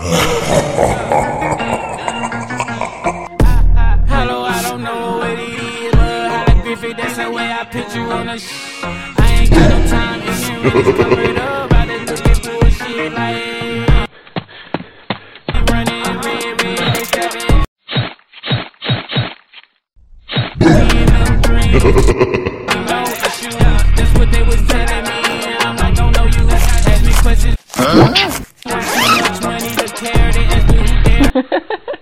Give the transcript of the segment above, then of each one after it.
Hello, I don't know what it is, but Holly Griffith, that's the way I picture on the I ain't got no time, if you really cover it up, I done look at bullshit like running red, they stepping. Seeing them dreams, you know the shoes, that's what they was telling me, and I'm like, don't know you, ask me questions. Too much money to care, they ask me who there.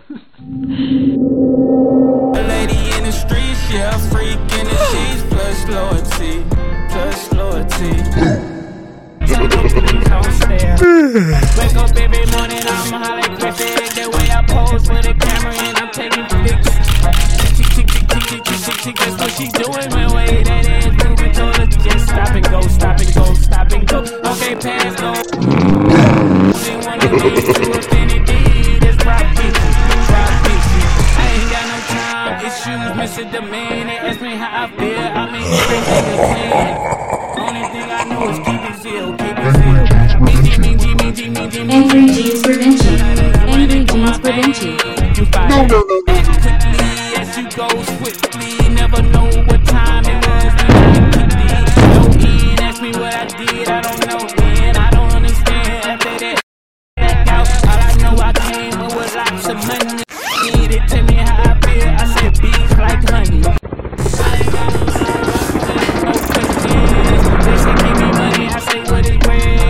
A lady in the streets, yeah, a freak in the sheets, plus loyalty, plus loyalty. Don't stare. Wake up every morning, I'm Holly Griffith. The way I pose for the camera and I'm taking pics. That's what she doing, man. Way that ass moving, told her just stop and go, stop and go, stop and go. Okay, pass go. She wanna leave to infinity. That's drop bitches, drop bitches. I ain't got no time, issues, missing the man. They ask me how I feel, I mean everything is clean. Only thing I know is keep it zeal, keep it zeal. Angry Jeans for Vinci. Angry Jeans for Vinci. No. Quickly as you go swiftly, never know what time it was when I kicked it. No end, ask me what I did, I don't know, man. I don't understand after that back out. All I know I came up with lots of money. They tell me how I feel, I said bees like honey. I ain't got no questions. They say give me money, I say what it worth.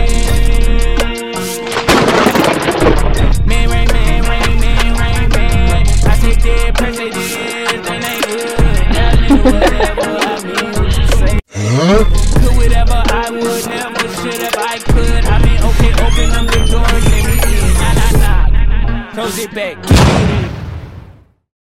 Man, rain, man, rain, man, rain, man. I say dead presidents, they ain't good. I mean whatever, I mean what you say. Could whatever I would, never should if I could. I mean okay, open up the door, let me in. Nah. Close it back, keep it in.